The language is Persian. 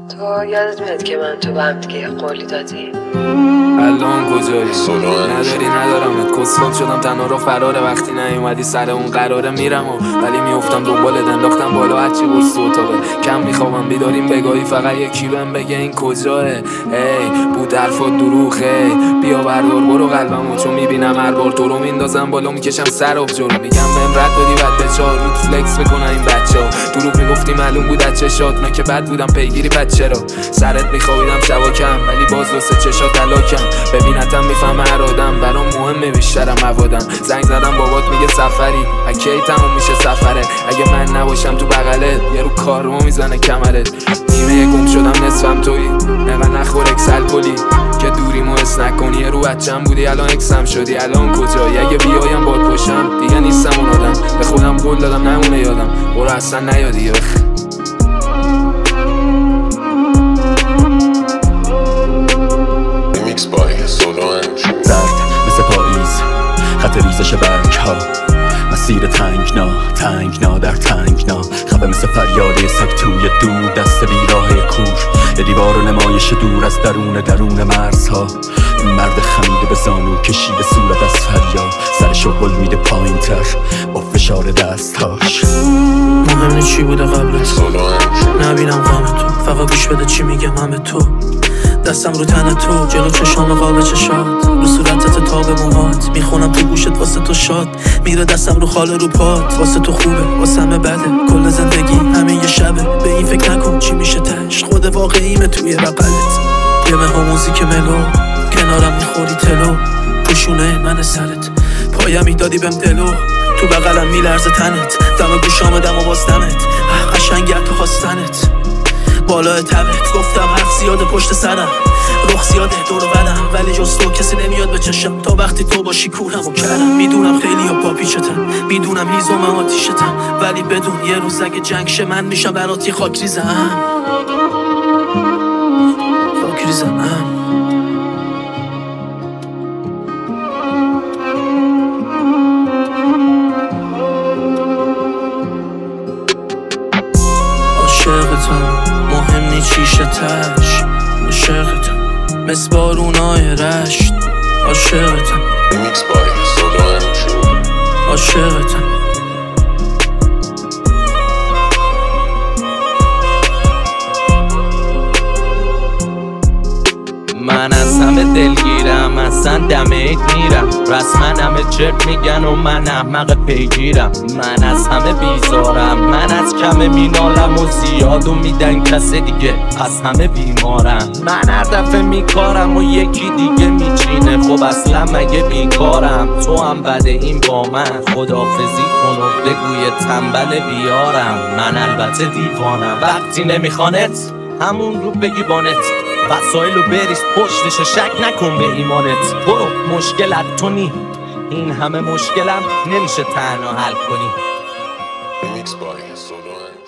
تو یادت میاد که من تو به هم دیگه قولی دادیم؟ الان کجایی؟ ندارمت کسخود شدم تنها رو فراره وقتی نیومدی سر اون قراره میرم ولی میافتم دنبالت انداختم بالا هرچی برس تو اتاقه کم میخوابم بیداریم بگاهی فقط یکی بهم بگه این کجاه. ای بود حرفات دروغه بیا بردار برو قلبمو چون میبینم هر بار تو رو میندازم بالا میکشم سر آبجو میگم بهم رد دادی بعد به چهار رود فلکس بکنن این بچه‌ها دروغ میگفتی معلوم بود از چشات من که بد بودم پیگیری بچه را سرت میخوابیدم شبا کم ولی باز واسه چشات طلاکم ببینتم میفهمه هر آدم برام مهمه بیشترم موادم زنگ زدم بابات میگه سفری اکی تموم میشه سفره اگه من نباشم تو بغلت یه رو کارمو میزنه کمرت نیمه گم شدم نصفم تویی نقا نخور اکسل کلی که دوریمو حس نکنی یه رو بچم بودی الان اکسم شدی الان کجایی اگه بیایم باد باشم دیگه نیستم اون آدم به خودم قول دادم نمونه یادم برو اصلا نیادی زرد مثل پاییز خط ریزش برگ ها مسیر تنگنا در تنگنا خفه مثل فریاد سگ توی دور دست بیراه کور یه دیوار و نمایش دور از درون مرزها این مرد خمیده به زانو کشیده صورت از فریاد سرشو بل میده پایین تر با فشار دستهاش مهم نیست چی بوده قبلت نبینم غم تو فقط گوش بده چی میگم من به تو دستم رو تن تو جلو چشام قاب چشات رو صورتت تا به موهات میخونم تو گوشت واسه تو شاد میره دستم رو خاله رو پات واسه تو خوبه واسه همه بده کل زندگی همه یه شبه به این فکر نکن چی میشه تش خود واقعیمه توی بغلت یه مه موزیک ملو کنارم میخوری تلو پوشونه من سرت پایم میدادی بهم دلو تو بغلم میلرزه تنت دم گوشام دم و باز دمت قشنگه تو خواستنت بالای تبت گفتم حرف زیاده پشت سرم رخ زیاده دور و بدم ولی جز تو کسی نمیاد به چشم تا وقتی تو باشی کورم و کرم میدونم خیلی ها پاپیچتم میدونم هیزم آتیشتم ولی بدون یه روز اگه جنگ شه من میشم براتی خاک ریزم عاشقتم مهم نی چیشه تش عاشقتم مثل بارونای رشت عاشقتم عاشقتم من از همه دلگیرم اصلا دم عید میرم رسما همه چرت میگن و من احمق پیگیرم من از همه بیزارم من از کم مینالم و زیادو میدن کس دیگه از همه بیمارم من هر دفعه میکارم و یکی دیگه میچینه خب اصلا مگه بیکارم تو هم بده این با من خداحافظی کن و بگوی تنبل بیارم من البته دیوانم وقتی نمیخوانت همون رو بگی بانت وسایلو بریز پشتشو شک نکن به ایمانت برو مشکلت تو نی این همه مشکلم نمیشه تنها حل کنی